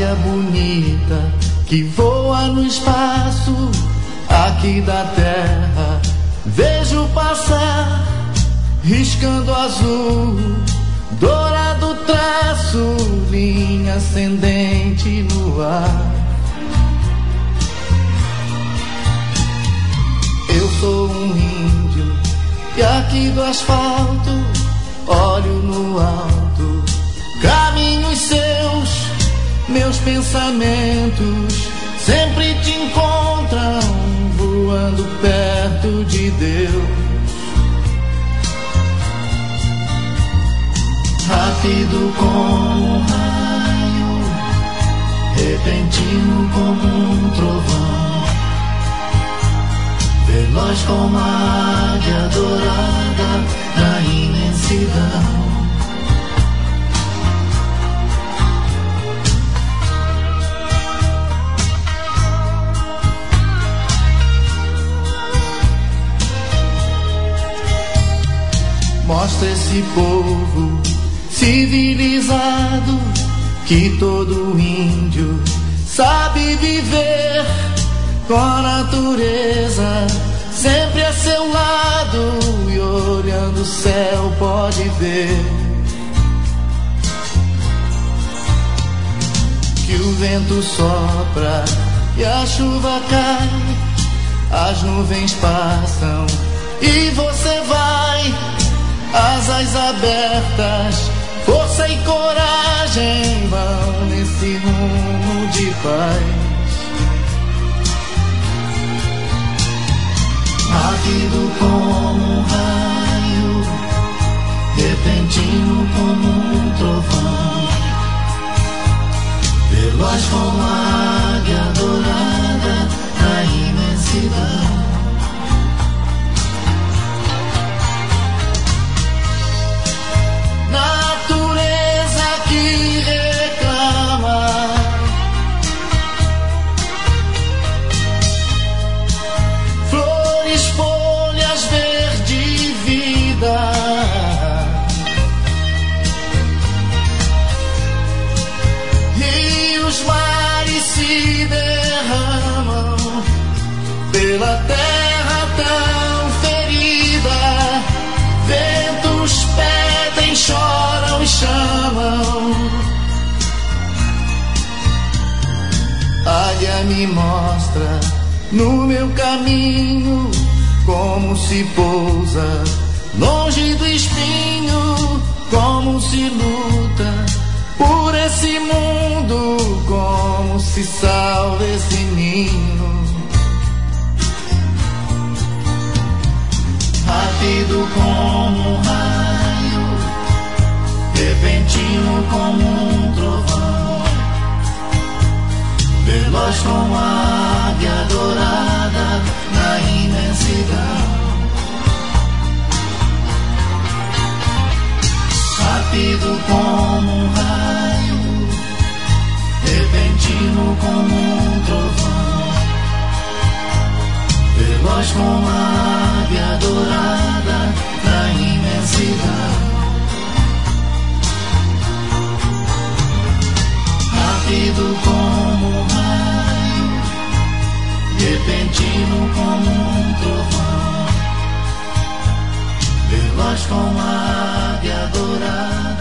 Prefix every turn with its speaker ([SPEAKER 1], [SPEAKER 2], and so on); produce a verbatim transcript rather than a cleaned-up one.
[SPEAKER 1] águia bonita que voa no espaço aqui da terra. Vejo passar, riscando azul, dourado traço, linha ascendente no ar. Eu sou um índio e aqui do asfalto olho no alto, caminhos seus, meus pensamentos sempre te encontram voando perto de Deus. Rápido como um raio, repentino como um trovão, veloz como a águia dourada na imensidão. Mostra esse povo civilizado que todo índio sabe viver com a natureza sempre a seu lado, e olhando o céu pode ver que o vento sopra e a chuva cai, as nuvens passam e você vai, asas abertas, força e coragem vão nesse rumo de paz. Rápido como um raio, repentino como um trovão, veloz como a águia dourada na imensidão. Natureza que reclama, flores, folhas, verde, vida, rios, mares se derramam pela terra tão ferida, ventos pedem, choram e chamam. Águia me mostra no meu caminho como se pousa longe do espinho, como se luta por esse mundo, como se salva esse ninho. Rápido como um raio, repentino como um trovão, veloz como a águia dourada na imensidão. Rápido como um raio, repentino como um trovão, veloz como a águia dourada na imensidão. Rápido como um raio, repentino como um trovão, veloz como a águia dourada